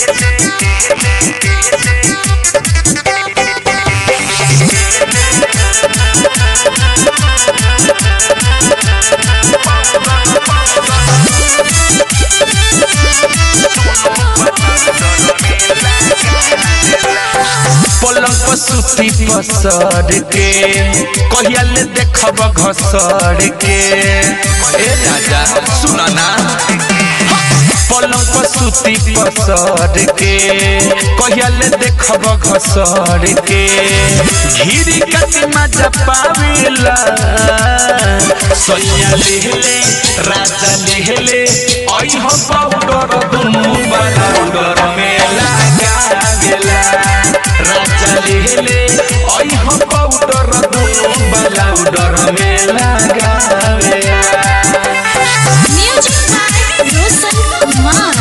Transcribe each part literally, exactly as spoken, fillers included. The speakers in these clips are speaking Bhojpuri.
पलंग पर सूती पसर के कहिया ले देखब घसर के ए राजा सुना ना पलंग पर सूती पसर के कहिया ले देखब घसर के घिरी कति मजा पावेला सैया लेहले राजा लेहले आई हो पाउडर दुनु पाउडर में लगावेला राजा लेहले आई हो पाउडर दुनु पाउडर में लगावेला music by Roshan Kumar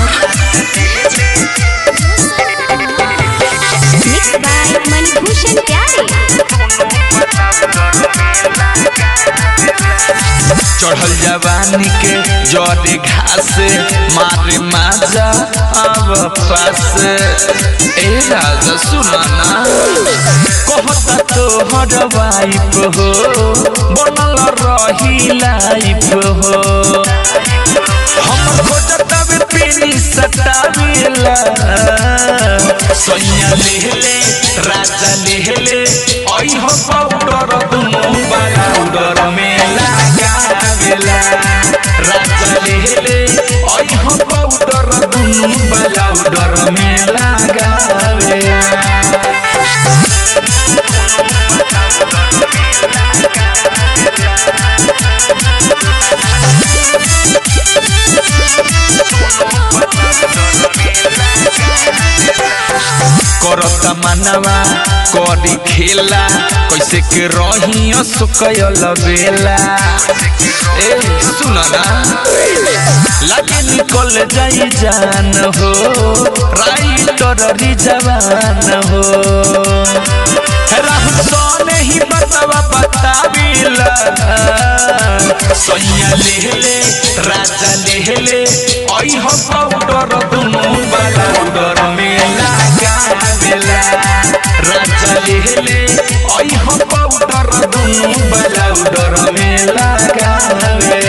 mix by Manibhushan प्यारे चढ़ल जवानी के जड़े घास मारे माजा अब पास ए राजा सुनाना कहता तोहर वाइफ हो बनल रही लाइफ हो हम खोजत पीनी सटावेला सैया लेहले राजा लेहले आई हो पाउडर दुनु पाउडर में लगावेला राजा लेहले आई हो पाउडर दुनु पाउडर में लगावेला करता मनवा करी खेला कैसे के रही सुकयल बेला ए सुना ना लगे निकल जाई जान हो राइटर री जवान हो राहु सोने ही बतावा बताविला सैया लेहले राजा लेहले आई हो पाउडर दुनु पाउडर में लगावेला राजा लेहले आई हो पाउडर दुनु पाउडर में लगावेला।